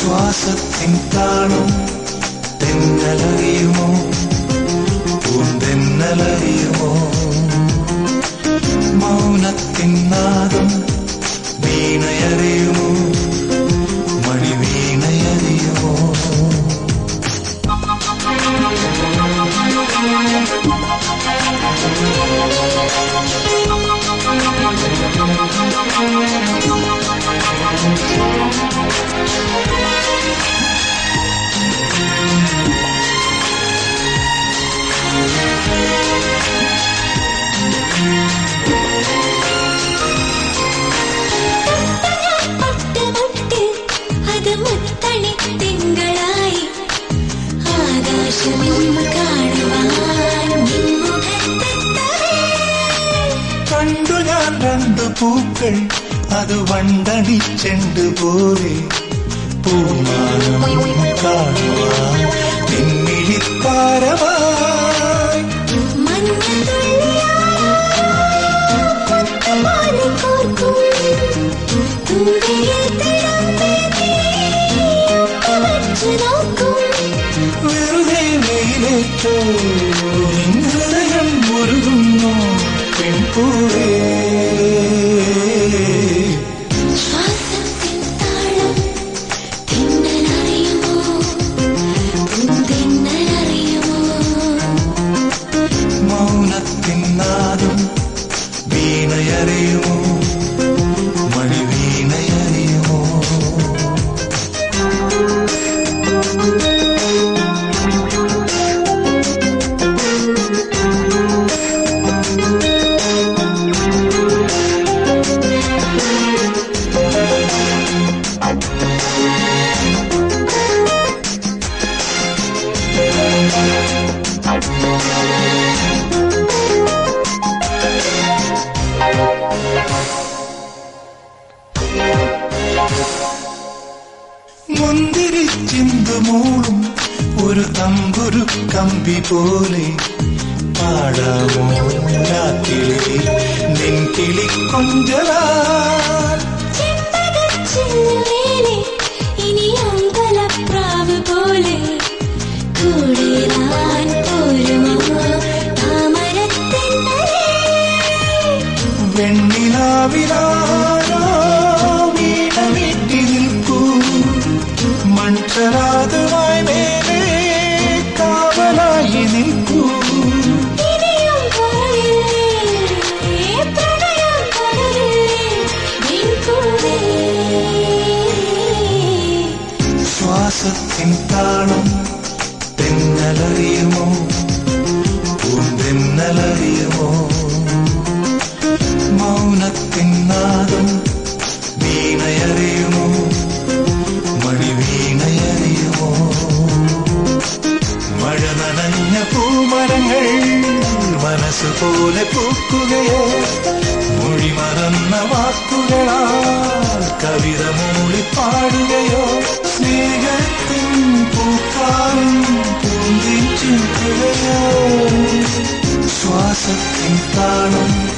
ശ്വാസത്തിൻ താളം തെന്നലറിയുമോ, പൂന്തെന്നലറിയുമോ, മൗനത്തിൻ നാദം വീണയറിയുമോ, മണിവീണയറിയുമോ. കണ്ടു ഞാൻ രണ്ടു പൂക്കൾ, അത് വണ്ടടിച്ചെണ്ട് പോലെ പൂമാനം കാണുവാൻ പിന്നിഴിത്താരമായി. വെറുതെ വെയിലേറ്റോ ഹൃദയം മുരുകുന്നു പെൺപൂവേ. മൗനത്തിൻ നാദം വീണയറിയുമോ, മണിവീണയറിയുമോ. മുന്തിരിച്ചിന്തു മൂളും ഒരു തമ്പുരു കമ്പി പോലെ പാടാമോ രാത്രിയിലെ നിൻ കിളിക്കൊഞ്ചലാൽ. വെണ്ണിലാവിലാരോ വീണ വീട്ടി നിൽക്കൂ, മൺചരാതുമായി മേലെ കാവലായി നിൽക്കൂ. ശ്വാസത്തിൻ താളം തെന്നലറിയുമോ, പൂന്തെന്നലറിയുമോ, മൗനത്തിൻ നാദം വീണയറിയുമോ, മണിവീണയറിയുമോ. മഴ നനഞ്ഞ പൂമരങ്ങൾ മനസ്സുപോലെ പൂക്കുകയോ, മൊഴി മറന്ന വാക്കുകളാൽ കവിത മൂളിപ്പാടുകയോ, സ്നേഹത്തിൻ പൂക്കാലം പൂന്തിച്ചുകയോ. ശ്വാസത്തിൻ താളം